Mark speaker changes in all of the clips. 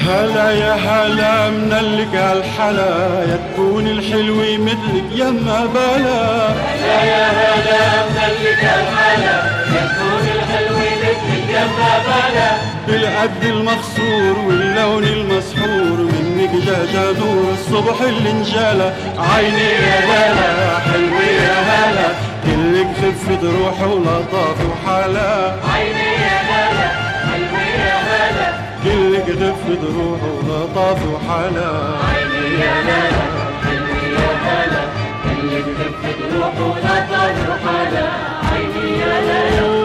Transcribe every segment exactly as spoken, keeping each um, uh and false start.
Speaker 1: هلا يا هلا منلك هالحلا، يا تكون الحلوة مثلك يما بلا.
Speaker 2: هلا يا هلا منلك هالحلا، يا تكون الحلوة مثلك يما بلا.
Speaker 1: بالقد المخصور واللون المسحور، منك جا نور الصبح اللي انجلى. عيني يا هلا حلوة يا هلا، كلك خفة روح ولطاف وحلا.
Speaker 2: عيني يا هلا حلوة يا هلا،
Speaker 1: كلك خفة روح ولطاف وحلا.
Speaker 2: عيني يا هلا حلوة يا هلا، كلك خفة روح ولطاف وحلا. عيني يا هلا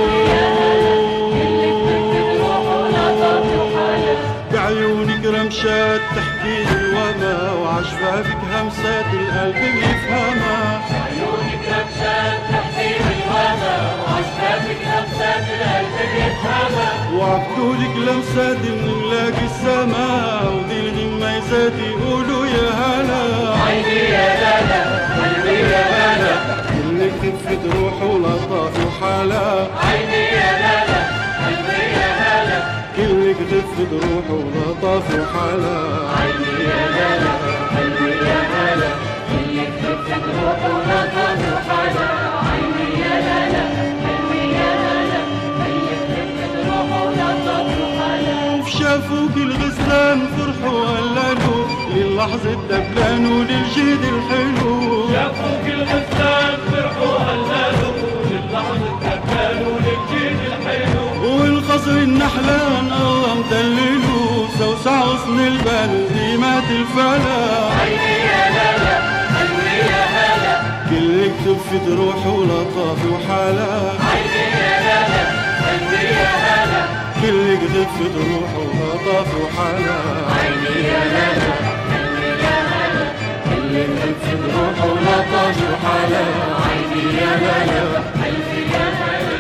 Speaker 1: بعيونك رمشات تحكي الوما، وعشفافك همسات القلب بيفهمها.
Speaker 2: عيونك رمشات تحكي الوما، وعشفافك همسات القلب بيفهمها.
Speaker 1: وعبدولك لمسات من نلاقي السما، وذي الميزات يقولوا يا هلا.
Speaker 2: عيني يا هلا حلوة يا هلا،
Speaker 1: كلك خفة روح ولطاف وحلا.
Speaker 2: عيني يا هلا حلوة يا هلا،
Speaker 1: كلك خفة روح ولطاف وحلا.
Speaker 2: عيني يا هلا حلوة يا هلا، كلك خفة روح ولطاف وحلا. عيني يا هلا حلوة يا هلا، كلك خفة روح ولطاف وحلا.
Speaker 1: وشافوك الغزلان فرحوا وهللوا، للحظة دبلان وللجهد الحلو.
Speaker 2: شافوك الغزلان فرحوا هللوا، للحظة دبلان وللجيد الحلو.
Speaker 1: والقصر النحلان الله مدللو، سوسع غصن البال وديمات الفلا.
Speaker 2: عيني يا هلا حلوة يا هلا،
Speaker 1: كلك خفة روح ولطاف وحلا.
Speaker 2: عيني يا هلا حلوة يا هلا،
Speaker 1: كلك خفة روح ولطاف وحلا.
Speaker 2: عيني يا هلا حلوة يا هلا،
Speaker 1: كلك خفة روح ولطاف وحلا.
Speaker 2: عيني يا هلا حلوة يا هلا،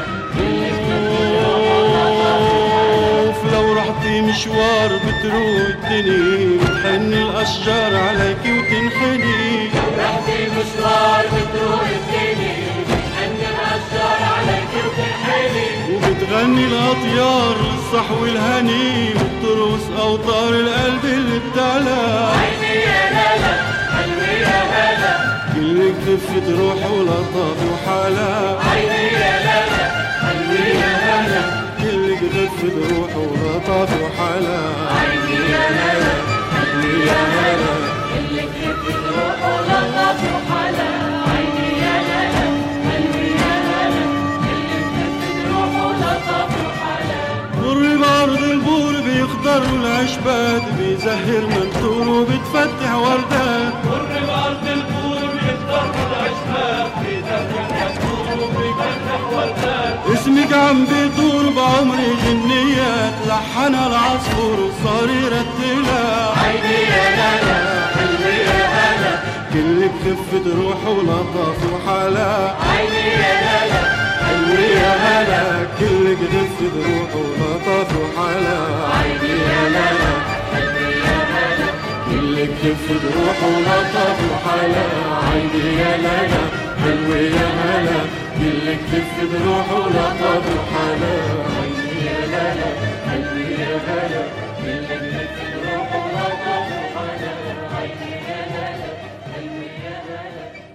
Speaker 1: لو رحتي مشوار بتروق الدنيا، بتحن الأشجار عليك وتنحني.
Speaker 2: رحتي مشوار بتروح الدنيا، بتحن الأشجار عليك وتنحني.
Speaker 1: وبتغني الأطيار للصحو الهني، وبترقص أوتار القلب اللي ابتلى.
Speaker 2: عيني يا هلا حلوة يا هلا،
Speaker 1: كلك خفة روح ولطاف وحلا.
Speaker 2: عيني يا هلا حلوة يا هلا،
Speaker 1: كلك خفة روح ولطاف وحلا.
Speaker 2: عيني يا هلا حلوة يا هلا، كلك خفة روح ولطاف وحلا. عيني يا هلا حلوة يا هلا، كلك خفة روح ولطاف وحلا.
Speaker 1: مر بأرض البور بيخضر والعشبات، بيزهر منثور وبتفتح وردات.
Speaker 2: مر بأرض البور بيخضر والعشبات، بيزهر منثور وبيفتح وردات.
Speaker 1: اسمك عم بيدور بعمري جنيات، لحنا العصفور وصار يرتلها.
Speaker 2: عيني يا هلا حلوة يا هلا،
Speaker 1: كلك خفة روح ولطاف وحلا.
Speaker 2: عيني يا هلا
Speaker 1: حلوة يا هلا، كلك خفة روح ولطاف وحلا.
Speaker 2: عيني يا هلا حلوة يا هلا،
Speaker 1: كلك خفة روح ولطاف وحلا. عيني يا هلا حلوة يا هلا، كلك خفة روح ولطاف وحلا.
Speaker 2: عيني يا هلا حلوة يا هلا، كلك خفة روح ولطاف وحلا. عيني يا هلا حلوة يا هلا.